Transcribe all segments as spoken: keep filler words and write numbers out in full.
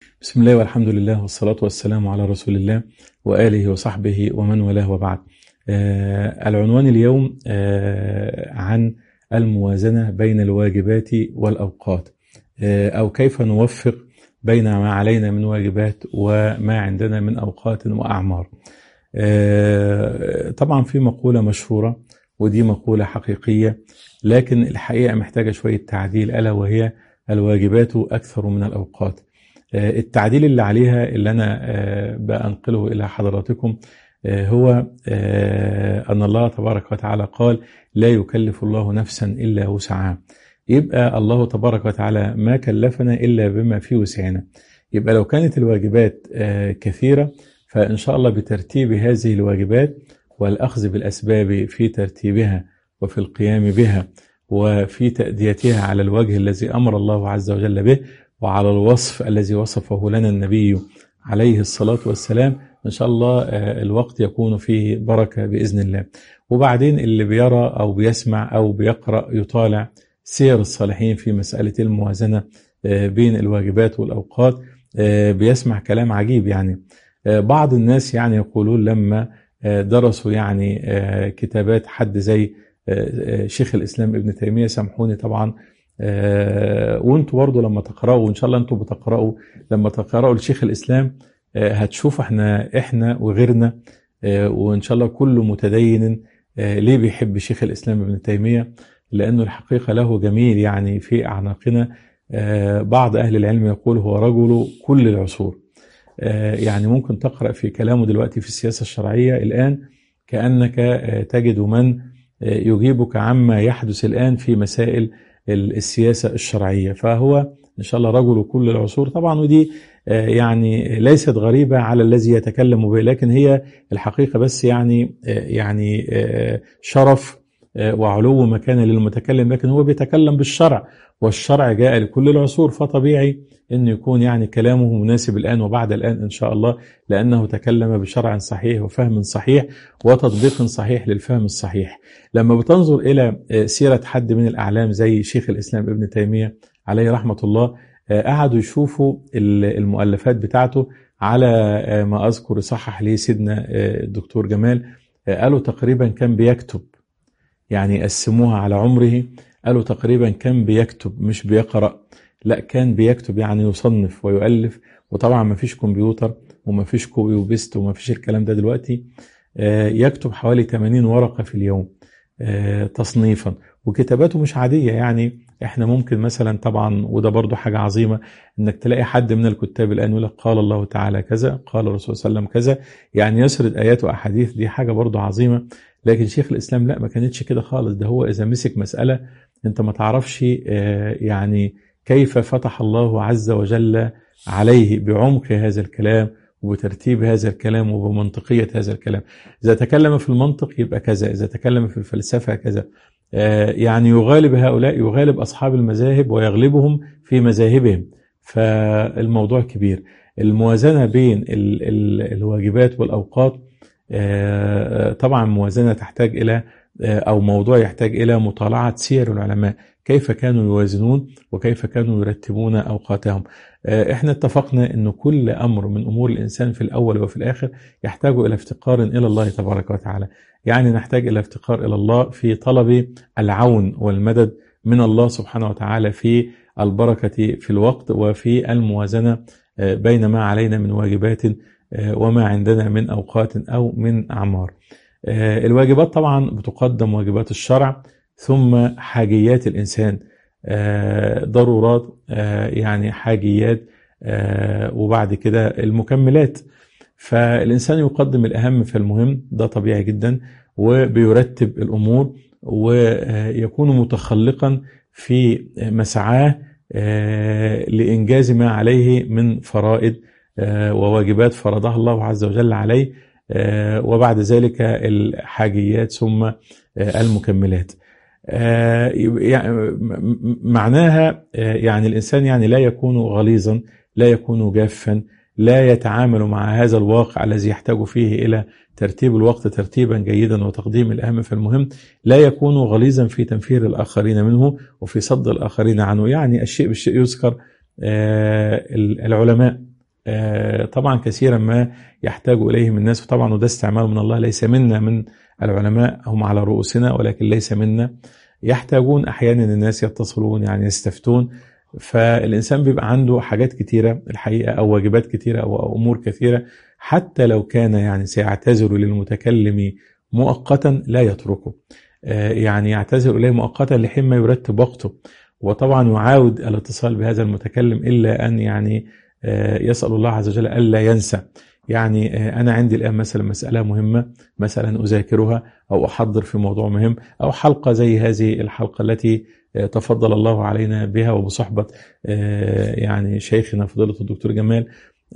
بسم الله والحمد لله والصلاة والسلام على رسول الله وآله وصحبه ومن والاه وبعد. آه العنوان اليوم آه عن الموازنة بين الواجبات والأوقات، آه أو كيف نوفق بين ما علينا من واجبات وما عندنا من أوقات وأعمار. آه طبعا في مقولة مشهورة ودي مقولة حقيقية، لكن الحقيقة محتاجة شوية تعديل، ألا وهي الواجبات أكثر من الأوقات. التعديل اللي عليها اللي أنا بأنقله إلى حضراتكم هو أن الله تبارك وتعالى قال: لا يكلف الله نفسا إلا وسعها. يبقى الله تبارك وتعالى ما كلفنا إلا بما في وسعنا. يبقى لو كانت الواجبات كثيرة فإن شاء الله بترتيب هذه الواجبات والأخذ بالأسباب في ترتيبها وفي القيام بها وفي تأديتها على الوجه الذي أمر الله عز وجل به وعلى الوصف الذي وصفه لنا النبي عليه الصلاة والسلام، إن شاء الله الوقت يكون فيه بركة بإذن الله. وبعدين اللي بيرى أو بيسمع أو بيقرأ يطالع سير الصالحين في مسألة الموازنة بين الواجبات والأوقات بيسمع كلام عجيب. يعني بعض الناس يعني يقولون لما درسوا يعني كتابات حد زي شيخ الإسلام ابن تيمية، سامحوني طبعا، آه وانتوا برضو لما تقرأوا، وان شاء الله انتوا بتقرأوا، لما تقرأوا لشيخ الإسلام آه هتشوفوا احنا احنا وغيرنا آه وان شاء الله كل متدين آه ليه بيحب شيخ الإسلام ابن تيمية، لأنه الحقيقة له جميل يعني في أعناقنا. آه بعض أهل العلم يقول هو رجل كل العصور. آه يعني ممكن تقرأ في كلامه دلوقتي في السياسة الشرعية الآن كأنك آه تجد من آه يجيبك عما يحدث الآن في مسائل السياسة الشرعية. فهو إن شاء الله رجل كل العصور طبعا، ودي يعني ليست غريبة على الذي يتكلم به، لكن هي الحقيقة بس يعني يعني شرف وعلو مكانة للمتكلم، لكن هو بيتكلم بالشرع والشرع جاء لكل العصور، فطبيعي أن يكون يعني كلامه مناسب الآن وبعد الآن إن شاء الله، لأنه تكلم بشرع صحيح وفهم صحيح وتطبيق صحيح للفهم الصحيح. لما بتنظر إلى سيرة حد من الأعلام زي شيخ الإسلام ابن تيمية عليه رحمة الله، قعدوا يشوفوا المؤلفات بتاعته على ما أذكر صحح لي سيدنا الدكتور جمال، قالوا تقريبا كان بيكتب، يعني قسموها على عمره، قالوا تقريبا كان بيكتب مش بيقرأ، لا كان بيكتب يعني يصنف ويؤلف. وطبعا ما فيش كمبيوتر وما فيش كوبي وبيست وما فيش الكلام ده دلوقتي. يكتب حوالي ثمانين ورقة في اليوم تصنيفا، وكتاباته مش عادية. يعني احنا ممكن مثلا طبعا، وده برضو حاجة عظيمة، انك تلاقي حد من الكتاب الآن يقول لك قال الله تعالى كذا، قال الرسول صلى الله عليه وسلم كذا، يعني يسرد آيات وأحاديث، دي حاجة برضو عظيمة. لكن شيخ الإسلام لا، ما كانتش كده خالص. ده هو إذا مسك مسألة انت ما تعرفش يعني كيف فتح الله عز وجل عليه بعمق هذا الكلام وبترتيب هذا الكلام وبمنطقية هذا الكلام. إذا تكلم في المنطق يبقى كذا، إذا تكلم في الفلسفة كذا. يعني يغالب هؤلاء، يغالب أصحاب المذاهب ويغلبهم في مذاهبهم. فالموضوع كبير. الموازنة بين ال ال الواجبات والأوقات طبعا موازنة تحتاج إلى، أو موضوع يحتاج إلى مطالعة سير العلماء، كيف كانوا يوازنون وكيف كانوا يرتبون أوقاتهم. احنا اتفقنا أن كل أمر من أمور الإنسان في الأول وفي الآخر يحتاج إلى افتقار إلى الله تبارك وتعالى. يعني نحتاج إلى افتقار إلى الله في طلب العون والمدد من الله سبحانه وتعالى في البركة في الوقت وفي الموازنة بين ما علينا من واجبات وما عندنا من أوقات أو من أعمار. الواجبات طبعا بتقدم واجبات الشرع، ثم حاجيات الإنسان، ضرورات يعني حاجيات، وبعد كده المكملات. فالإنسان يقدم الأهم فالمهم، ده طبيعي جدا، وبيرتب الأمور ويكون متخلقا في مسعاه لإنجاز ما عليه من فرائض وواجبات فرضها الله عز وجل عليه، وبعد ذلك الحاجيات ثم المكملات. معناها يعني الإنسان يعني لا يكون غليظا، لا يكون جافا، لا يتعامل مع هذا الواقع الذي يحتاج فيه إلى ترتيب الوقت ترتيبا جيدا وتقديم الأهم فالمهم، لا يكون غليظا في تنفير الآخرين منه وفي صد الآخرين عنه. يعني الشيء بالشيء يذكر. العلماء طبعا كثيرا ما يحتاج إليه من الناس، وطبعا وده استعمال من الله، ليس منا من العلماء، هم على رؤوسنا ولكن ليس منا. يحتاجون أحيانا الناس يتصلون يعني يستفتون، فالإنسان بيبقى عنده حاجات كتيرة الحقيقة أو واجبات كتيرة أو أمور كثيرة، حتى لو كان يعني سيعتذر للمتكلم مؤقتا لا يتركه، يعني يعتذر إليه مؤقتا لحين ما يرتب وقته، وطبعا يعاود الاتصال بهذا المتكلم إلا أن يعني يسأل الله عز وجل ألا ينسى. يعني أنا عندي الآن مثلا مسألة مهمة مثلا أذاكرها أو أحضر في موضوع مهم، أو حلقة زي هذه الحلقة التي تفضل الله علينا بها وبصحبة يعني شيخنا فضيلة الدكتور جمال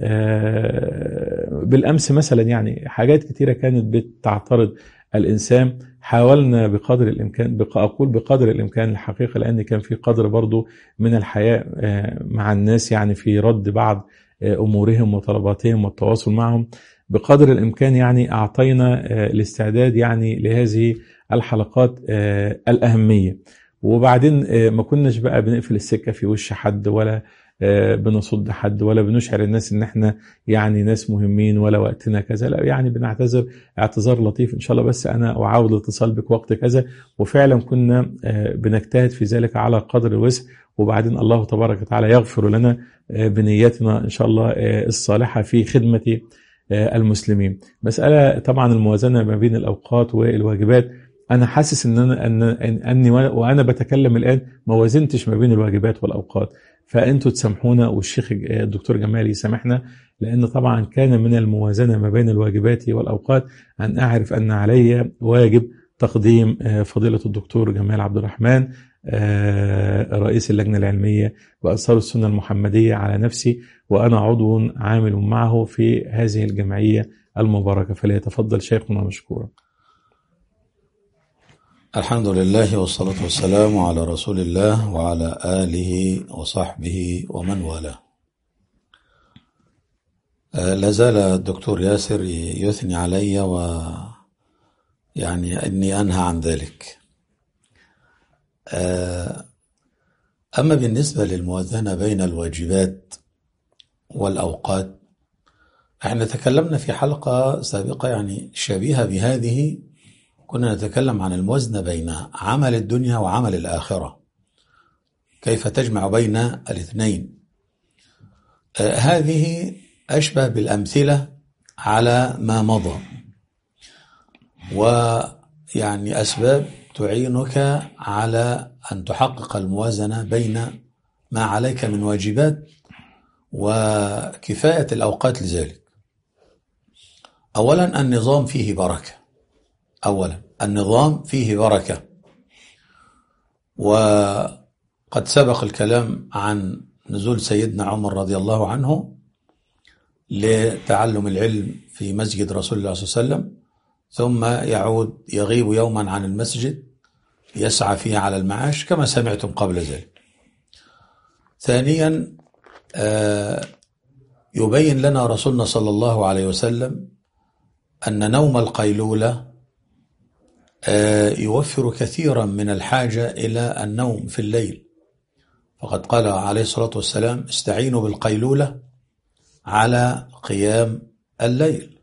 بالأمس مثلا. يعني حاجات كتيرة كانت بتعترض الإنسان، حاولنا بقدر الإمكان، أقول بقدر الإمكان الحقيقة، لأن كان في قدر برضو من الحياء مع الناس يعني في رد بعض أمورهم وطلباتهم والتواصل معهم بقدر الإمكان. يعني أعطينا الاستعداد يعني لهذه الحلقات الأهمية، وبعدين ما كناش بقى بنقفل السكة في وش حد، ولا بنصد حد، ولا بنشعر الناس ان احنا يعني ناس مهمين ولا وقتنا كذا، لا يعني بنعتذر اعتذار لطيف ان شاء الله، بس انا اعاود الاتصال بك وقت كذا، وفعلا كنا بنجتهد في ذلك على قدر الوسع، وبعدين الله تبارك وتعالى يغفر لنا بنيتنا ان شاء الله الصالحة في خدمة المسلمين. مسألة طبعا الموازنة ما بين الاوقات والواجبات، انا حاسس ان انا ان اني وانا بتكلم الان ما وازنتش ما بين الواجبات والاوقات، فانتوا تسامحونا والشيخ الدكتور جمال يسامحنا، لان طبعا كان من الموازنه ما بين الواجبات والاوقات ان اعرف ان علي واجب تقديم فضيله الدكتور جمال عبد الرحمن رئيس اللجنه العلميه وانصار السنه المحمديه على نفسي، وانا عضو عامل معه في هذه الجمعيه المباركه، فليتفضل شيخنا مشكورا. الحمد لله والصلاة والسلام على رسول الله وعلى آله وصحبه ومن والاه. لازال الدكتور ياسر يثني علي و يعني أني أنهى عن ذلك. أما بالنسبة للموازنة بين الواجبات والأوقات، احنا تكلمنا في حلقة سابقة يعني شبيهة بهذه، كنا نتكلم عن الموازنة بين عمل الدنيا وعمل الآخرة، كيف تجمع بين الاثنين. آه هذه أشبه بالأمثلة على ما مضى، ويعني أسباب تعينك على أن تحقق الموازنة بين ما عليك من واجبات وكفاية الأوقات لذلك. أولا النظام فيه بركة، أولا النظام فيه بركة، وقد سبق الكلام عن نزول سيدنا عمر رضي الله عنه لتعلم العلم في مسجد رسول الله صلى الله عليه وسلم، ثم يعود يغيب يوما عن المسجد يسعى فيه على المعاش كما سمعتم قبل ذلك. ثانيا يبين لنا رسولنا صلى الله عليه وسلم أن نوم القيلولة يوفر كثيرا من الحاجة إلى النوم في الليل، فقد قال عليه الصلاة والسلام استعينوا بالقيلولة على قيام الليل.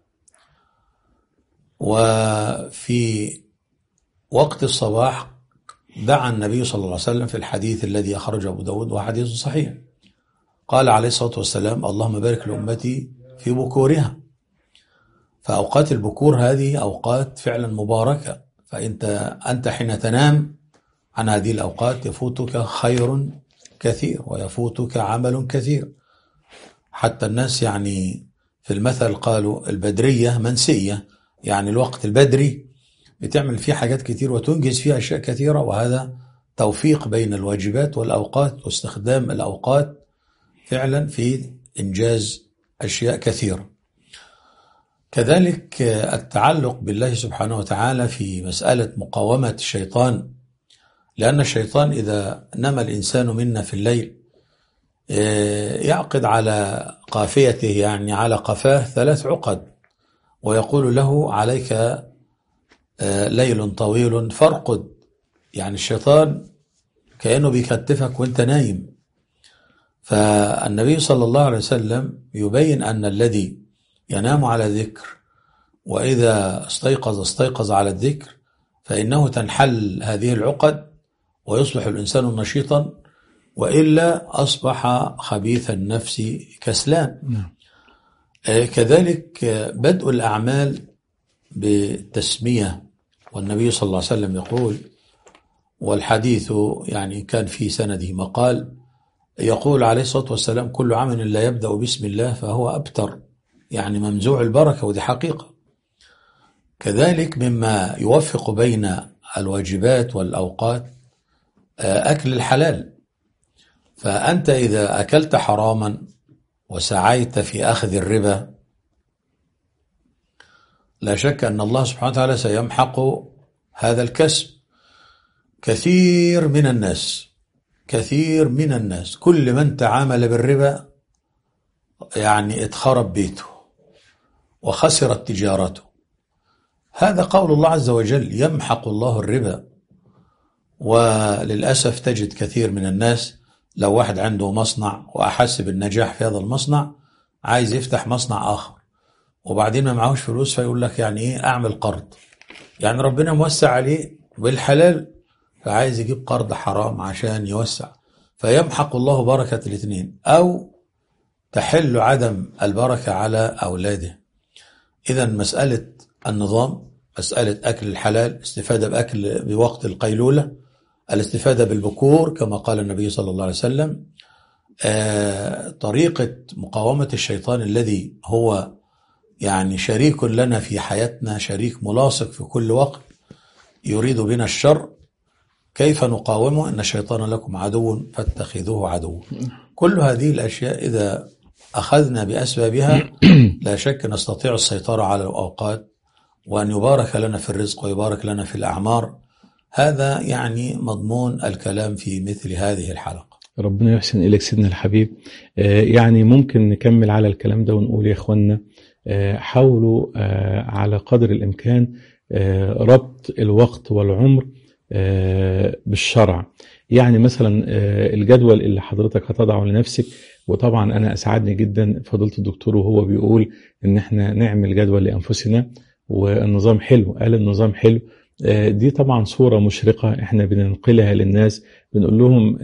وفي وقت الصباح دعا النبي صلى الله عليه وسلم في الحديث الذي أخرجه أبو داود وحديث صحيح، قال عليه الصلاة والسلام اللهم بارك لأمتي في بكورها. فأوقات البكور هذه أوقات فعلا مباركة، فأنت أنت حين تنام عن هذه الأوقات يفوتك خير كثير ويفوتك عمل كثير. حتى الناس يعني في المثل قالوا البدرية منسية، يعني الوقت البدري بتعمل فيه حاجات كثير وتنجز فيه أشياء كثيرة، وهذا توفيق بين الواجبات والأوقات واستخدام الأوقات فعلا في إنجاز أشياء كثيرة. كذلك التعلق بالله سبحانه وتعالى في مسألة مقاومة الشيطان، لأن الشيطان إذا نام الإنسان منا في الليل يعقد على قافيته يعني على قفاه ثلاث عقد، ويقول له عليك ليل طويل فارقد. يعني الشيطان كأنه بيكتفك وانت نايم، فالنبي صلى الله عليه وسلم يبين أن الذي ينام على ذكر وإذا استيقظ استيقظ على الذكر فإنه تنحل هذه العقد ويصبح الإنسان نشيطا، وإلا أصبح خبيث النفس كسلان. كذلك بدء الأعمال بالتسمية، والنبي صلى الله عليه وسلم يقول، والحديث يعني كان في سنده مقال، يقول عليه الصلاة والسلام: كل عمل لا يبدأ بسم الله فهو أبتر، يعني ممزوع البركة، ودي حقيقة. كذلك مما يوفق بين الواجبات والأوقات أكل الحلال، فأنت إذا أكلت حراما وسعيت في أخذ الربا لا شك أن الله سبحانه وتعالى سيمحق هذا الكسب. كثير من الناس كثير من الناس كل من تعامل بالربا يعني اتخرب بيته وخسرت تجارته. هذا قول الله عز وجل: يمحق الله الربا. وللأسف تجد كثير من الناس لو واحد عنده مصنع وأحس بالنجاح في هذا المصنع عايز يفتح مصنع آخر، وبعدين ما معهوش فلوس فيقول لك يعني إيه أعمل قرض، يعني ربنا موسع عليه بالحلال فعايز يجيب قرض حرام عشان يوسع، فيمحق الله بركة الاثنين، أو تحل عدم البركة على أولاده. إذا مسألة النظام، مسألة أكل الحلال، استفادة بأكل بوقت القيلولة، الاستفادة بالبكور كما قال النبي صلى الله عليه وسلم، آه، طريقة مقاومة الشيطان الذي هو يعني شريك لنا في حياتنا، شريك ملاصق في كل وقت يريد بنا الشر، كيف نقاومه؟ إن الشيطان لكم عدو فاتخذوه عدوا. كل هذه الأشياء إذا أخذنا بأسبابها لا شك نستطيع السيطرة على الأوقات، وأن يبارك لنا في الرزق ويبارك لنا في الأعمار. هذا يعني مضمون الكلام في مثل هذه الحلقة. ربنا يحسن إليك سيدنا الحبيب. يعني ممكن نكمل على الكلام ده ونقول يا إخوانا حاولوا على قدر الإمكان ربط الوقت والعمر بالشرع. يعني مثلا الجدول اللي حضرتك هتضعه لنفسك، وطبعا أنا أسعدني جدا فضيلة الدكتور وهو بيقول إن احنا نعمل جدول لأنفسنا، والنظام حلو، قال النظام حلو. دي طبعا صورة مشرقة احنا بننقلها للناس، بنقول لهم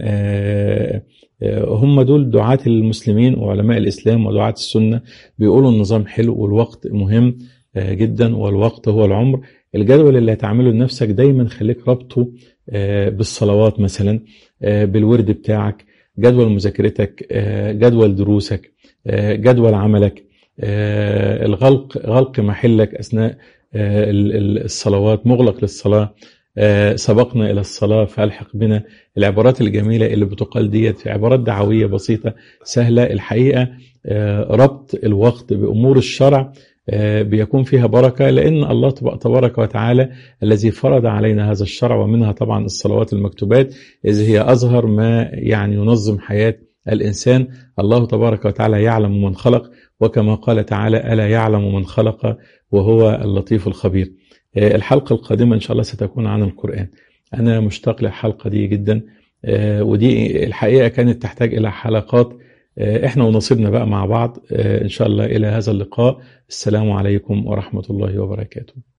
هم دول دعاة المسلمين وعلماء الإسلام ودعاة السنة، بيقولوا النظام حلو والوقت مهم جدا والوقت هو العمر. الجدول اللي هتعمله لنفسك دايما خليك ربطه بالصلوات مثلا، بالورد بتاعك، جدول مذاكرتك، جدول دروسك، جدول عملك، الغلق غلق محلك أثناء الصلوات، مغلق للصلاة، سبقنا إلى الصلاة فألحق بنا. العبارات الجميلة اللي بتقال ديت في عبارات دعوية بسيطة سهلة الحقيقة. ربط الوقت بأمور الشرع بيكون فيها بركة، لأن الله تبارك وتعالى الذي فرض علينا هذا الشرع، ومنها طبعا الصلوات المكتوبات، إذ هي أظهر ما يعني ينظم حياة الإنسان. الله تبارك وتعالى يعلم من خلق، وكما قال تعالى: ألا يعلم من خلق وهو اللطيف الخبير. الحلقة القادمة إن شاء الله ستكون عن القرآن. أنا مشتاق للحلقة دي جدا، ودي الحقيقة كانت تحتاج إلى حلقات، إحنا ونصيبنا بقى مع بعض إن شاء الله. إلى هذا اللقاء، السلام عليكم ورحمة الله وبركاته.